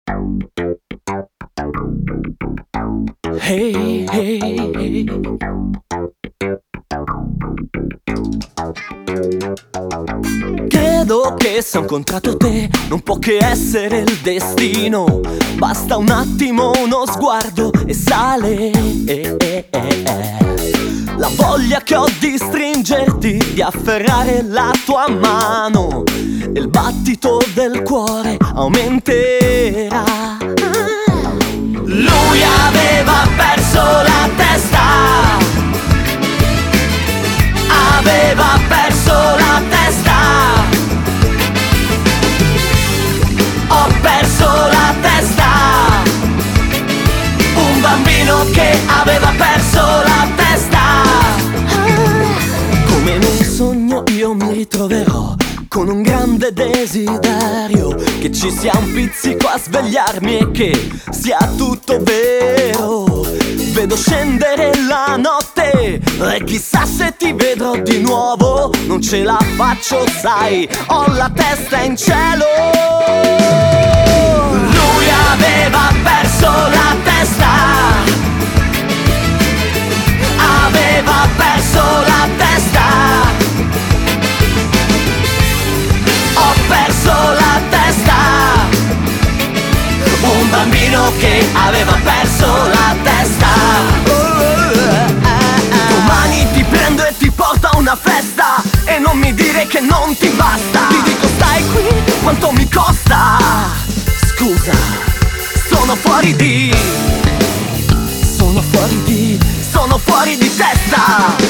Hey, hey, hey. Credo che se ho incontrato te non può che essere il destino. Basta un attimo, uno sguardo e sale la voglia che ho di stringerti, di afferrare la tua mano. E il battito del cuore aumenterà. Lui aveva perso la testa, aveva perso la testa. Ho perso la testa, un bambino che aveva perso la testa. Come in un sogno io mi ritroverò con un grande desiderio, che ci sia un pizzico a svegliarmi e che sia tutto vero. Vedo scendere la notte e chissà se ti vedrò di nuovo. Non ce la faccio, sai, ho la testa in cielo. Lui aveva perso la testa, aveva perso la testa. Ho perso la testa, un bambino che aveva perso la testa. Domani ti prendo e ti porto a una festa e non mi dire che non ti basta. Ti dico stai qui, quanto mi costa? Scusa, sono fuori di testa.